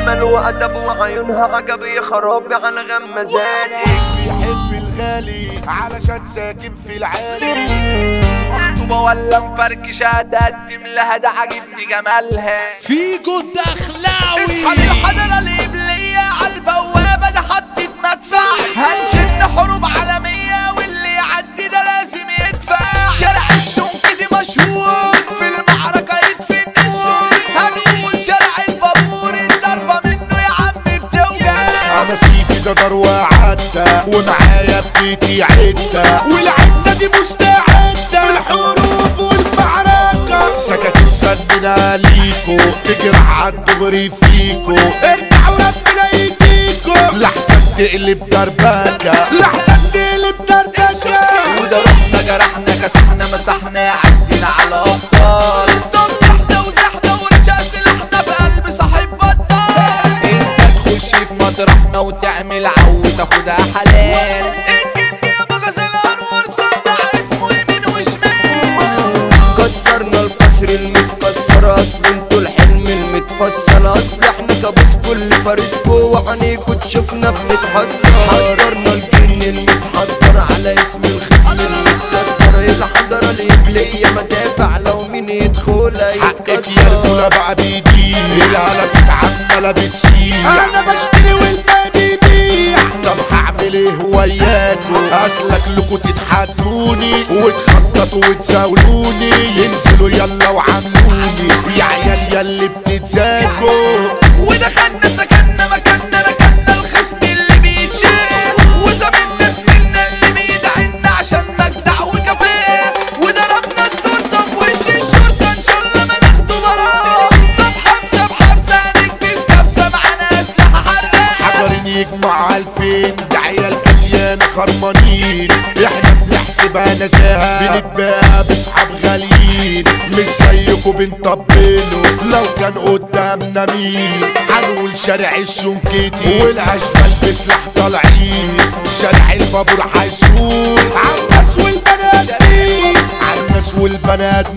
جمال وأدب وعيونها عجب يا خرابي على غمازاتك. بيحب الغالي علشان ساكن في العالي. مخطوبة ولا مفركشة تقدم لها ده عاجبني جمالها. فيجو الدخلاوي اصحى للحضرة القبلية عالبوابة ده حطت مدفع. هنشن حروب عالمية واللي يعدي ده لازم يدفع. شارع الشنك دي مشهور في المعركة يطفي النور. هنقول شارع البابور الضربة منه يا عم بتوجع. انا سيدي ده دار وعدة ومعايا بيتي عدة والعدة دي مستعدة في الحروب والمعركة. سكت سننا ليكو تجرح عالدغري فيكو. ارجعوا ربنا يديكو لحسن تقلب دربكة لحسن تقلب دربكة. وده رحنا جرحنا كسحنا مسحنا عدينا على أبطال. طب وزحنا ورجع سلاحنا في قلب صاحب بطال. انت تخش في مطرحنا وتعمل عو تاخدها حلال. الجن يا بغز الانوار سمع اسمه يمين وشمال. كسرنا القصر المتكسر اصل انتوا الحلم المتفصل. اصل احنا كابوس كل فارسكو وعنيكوا تشوفنا بنتحسر. حضرنا الجن المتحضر على اسم الخصم المتصدر. الحضرة القبلية مدافع لو مين يدخلها حقك يتكسر. يا رجولة بقى بيدير العالم عمالة بتسيح. انا بشتري والباقي بيبيع. طب هعمل ايه وياكو اسلك لكو تتحدوني وتخططوا وتزاولوني. ينزلوا يلا وعملوني يا عيال ياللي بتتزاكوا. ودخلنا سكننا مكاننا ركننا الخصم اللي بيتشاف. وزميلنا زميلنا اللي بيدعنا عشان مجدع وكفاء. وضربنا التورته في وش الشرطه ان شاء الله ما ناخده ضرب. طب حبسه بحبسه هنكبس كبسه معانا اسلحه حراقه. حجرين يجمع 2000 ده عيال كتيان خرمانين. احنا بنحسبها نزاهة بنتباهى بصحاب غاليين. مش زيكوا بنطبلوا لو كان قدامنا مين. هنقول شارع الشنكيتي والاشبال بسلاح طالعين. شارع البابور هيسور عالناس والبنات مين عالناس والبنات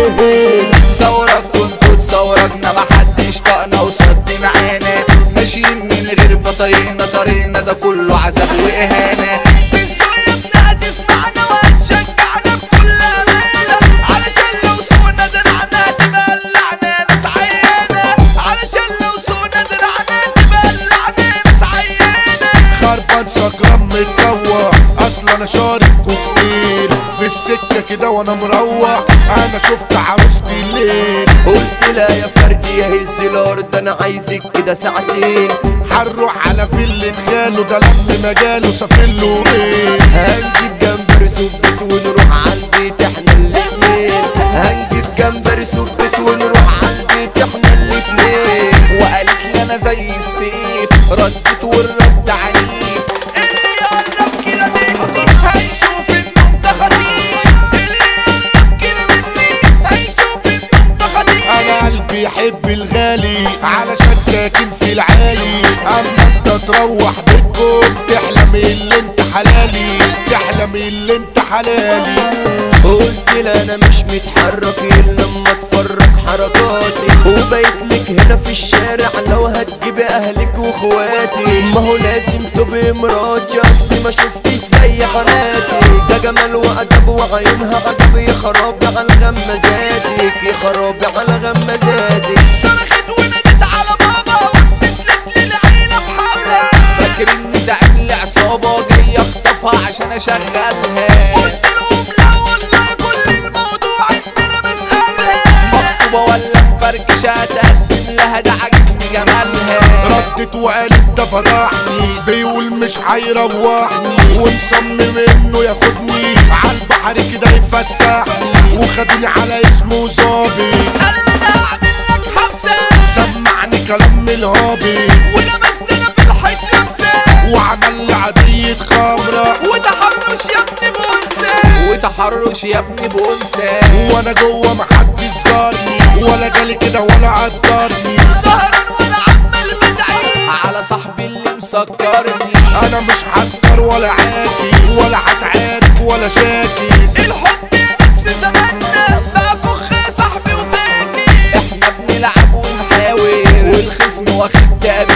مين. ثورك كنتوا تصورجنا محدش طقنا وصد معانا. ماشيين من غير بطايقنا طريقنا ده كله عذاب واهانه. بالسوق هتسمعنا وهتشجعنا بكل امانه. علشان لو سوقنا درعنا تبلعنا ناس عيانه. علشان لو سوقنا درعنا تبلعنا ناس عيانه. خربان سكران متروح اصل انا شارب كوكتيل في السكه كده وانا مروح. انا شفت عروستي الليل قلت لا يا فردي يا هز الارض انا عايزك كده ساعتين. هنروح على فيلة خاله ده لم مجاله سافله ايه. هنجيب جمبري سبت ونروح عالبيت احنا الاتنين. هنجيب جمبري سبت ونروح عالبيت احنا الاتنين. وقالت لي انا زي السيف ردت والرد عنيف. اللي يقرب كده مني هيشوف انه انت خطير. اللي يقرب كده مني هيشوف انه انت خطير. انا قلبي يحب الغالي علشان ساكن في العالي. اما انت تروح بيتكم تحلم اللي انت حلالي. تحلم اللي انت حلالي. قلت لا انا مش متحرك الا لما اتفرج حركاتي. وبقيت لك هنا في الشارع لو هتجيبي اهلك واخواتي. ما هو لازم تبقي مراتي اصلي ما شفتش زي قناتي. ده جمال وادب وعيونها عجب يا خرابي على غمازاتك. يا خرابي على غمازاتك. صرخت ونادت على بابا ونزلت للعيله بحالها. فاكر اني زعيم العصابه جاي اخطفها عشان اشغلها. قلت لهم لا والله كل الموضوع ان انا بسالها. مخطوبه ولا مفركشه تقدم لها ده عاجبني جمالها. ردت وقالت ده فضحني بيقول مش هيروحني. ومصمم انه ياخدني عالبحر كده يفسحني. وخدني على اسمه ظابط قال لي انا هعمل لك حبسه. سمعني كلام من الهابط ولمستنا في الحيط لمسه. وعمل لي عادية خمرة وتحرش يا ابني بونسه. وتحرش يا ابني بونسه. وانا جوه محدش زارني ولا جالي كده ولا قدرني. سهران وانا عمال بدعي على صاحبي اللي مسكرني. انا مش هسكر ولا عاكي ولا هتعارك ولا شاكي. الحب يا ناس في زماننا بقى كخ يا صاحبي وفاكي. احنا بنلعب ونحاول والخصم واخد تقابل.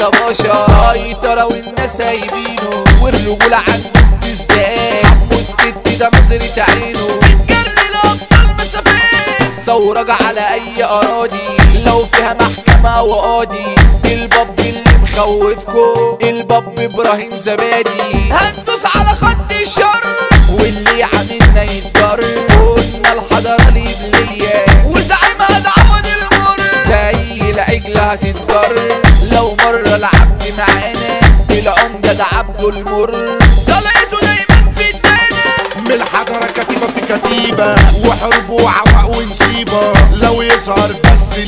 ده باشا سيطرة والناس سايبينه والرجولة عنده بتزداد حمو التت ده نظرة عينه بتجري الأبطال مسافات ثورة على أي أراضي لو فيها محكمة وقاضي الباب اللي مخوفكو الباب إبراهيم زبادي هندوس على خط الشر واللي عاملنا يتضر قلنا الحضارة الإبلية وزعيمها ده عوض المر زي العجلة هتتضر لو مرة لعبت معانا العمدة ده عبده المر طلعته دايما في الدانا من الحضرة كتيبة في كتيبة وحروب وعوق ونسيبة لو يظهر بس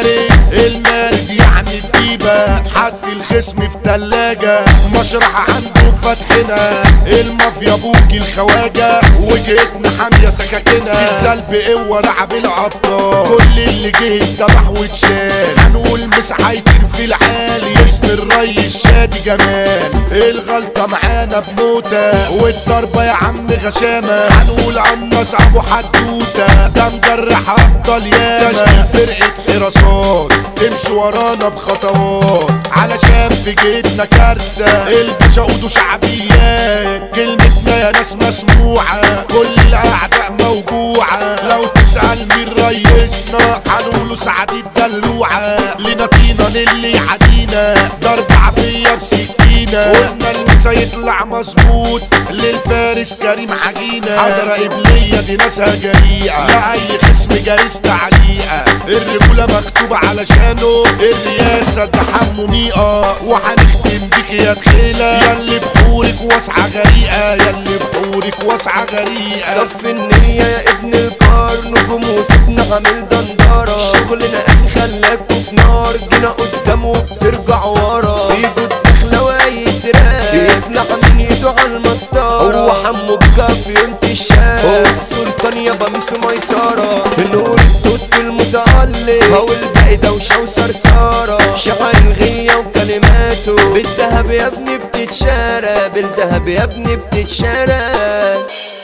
المارد يعني الديبة حد الخصم في تلاجة مشرح عنده فتحنا المافيا بوكي الخواجة وجهتنا حامية سكاكنا زلزال بقوة لعب الأبطال كل اللي جه اتذبح واتشال هنقول مسح هيطير في العالي اسم الريس شادي جمال الغلطة معانا بموتة والضربة يا عم غشامة هنقول قناص ابو حدوتة ده مجرح ابطال ياما تشكيل فرقة حراسات تمشي ورانا بخطوات علشان في جيتنا كارثة الباشا قودوا شعبيات كلمتنا يا ناس مسموعة كل الاعداء موجوعة لو تسأل مين ريسنا هنقوله سعد الدلوعة لنا طينا للي عدينا ضرب عافية بسكينة قلنا المسا يطلع مظبوط للفارس كريم عجينة حضرة قبلية دي ناسها جريئة لا اي خصم جايز تعليقة الرجولة مكتوبة علشانه الرياسة ده حمو ميقة وهنختم بيك يا تخيلة ياللي بحورك واسعة غريقة ياللي بحورك واسعة غريقة صف النية يا ابن الكار نجوم وسيبنا عامل دندارة شغلنا قاسي خلاكوا في نار جينا قدام وبترجع ورا في جود داخلة ويتراك يطلع من ايده على المسطرة هو حمو بكافي انت الشام هو السلطان يابا ميسو ميسارة نور التوت المتألق هو الباقي دوشة وصرصارة شعر الغية وكلماته بالذهب يا ابني بتتشارى بالذهب يا ابني بتتشارى